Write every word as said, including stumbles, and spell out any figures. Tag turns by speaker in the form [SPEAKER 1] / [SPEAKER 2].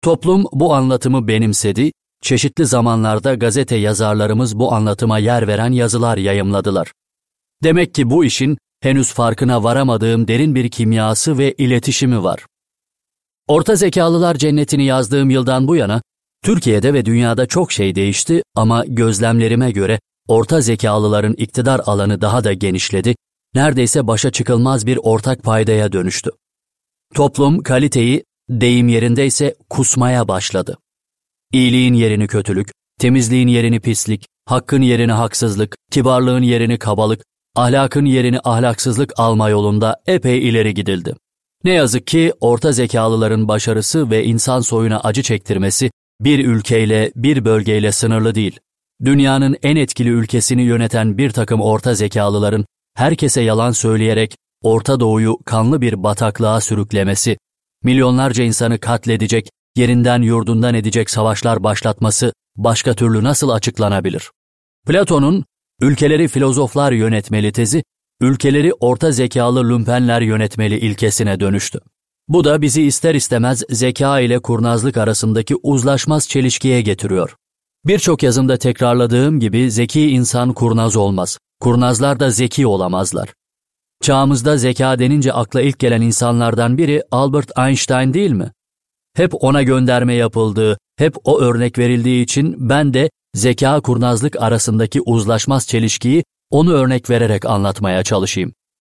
[SPEAKER 1] Toplum bu anlatımı benimsedi, çeşitli zamanlarda gazete yazarlarımız bu anlatıma yer veren yazılar yayımladılar. Demek ki bu işin henüz farkına varamadığım derin bir kimyası ve iletişimi var. Orta Zekalılar Cenneti'ni yazdığım yıldan bu yana Türkiye'de ve dünyada çok şey değişti ama gözlemlerime göre orta zekalıların iktidar alanı daha da genişledi, neredeyse başa çıkılmaz bir ortak paydaya dönüştü. Toplum kaliteyi, deyim yerindeyse kusmaya başladı. İyiliğin yerini kötülük, temizliğin yerini pislik, hakkın yerini haksızlık, kibarlığın yerini kabalık, ahlakın yerini ahlaksızlık alma yolunda epey ileri gidildi. Ne yazık ki orta zekalıların başarısı ve insan soyuna acı çektirmesi bir ülkeyle, bir bölgeyle sınırlı değil. Dünyanın en etkili ülkesini yöneten bir takım orta zekalıların herkese yalan söyleyerek Orta Doğu'yu kanlı bir bataklığa sürüklemesi, milyonlarca insanı katledecek, yerinden yurdundan edecek savaşlar başlatması başka türlü nasıl açıklanabilir? Platon'un ülkeleri filozoflar yönetmeli tezi, ülkeleri orta zekalı lümpenler yönetmeli ilkesine dönüştü. Bu da bizi ister istemez zeka ile kurnazlık arasındaki uzlaşmaz çelişkiye getiriyor. Birçok yazımda tekrarladığım gibi zeki insan kurnaz olmaz, kurnazlar da zeki olamazlar. Çağımızda zeka denince akla ilk gelen insanlardan biri Albert Einstein değil mi? Hep ona gönderme yapıldığı, hep o örnek verildiği için ben de zeka kurnazlık arasındaki uzlaşmaz çelişkiyi onu örnek vererek anlatmaya çalışayım.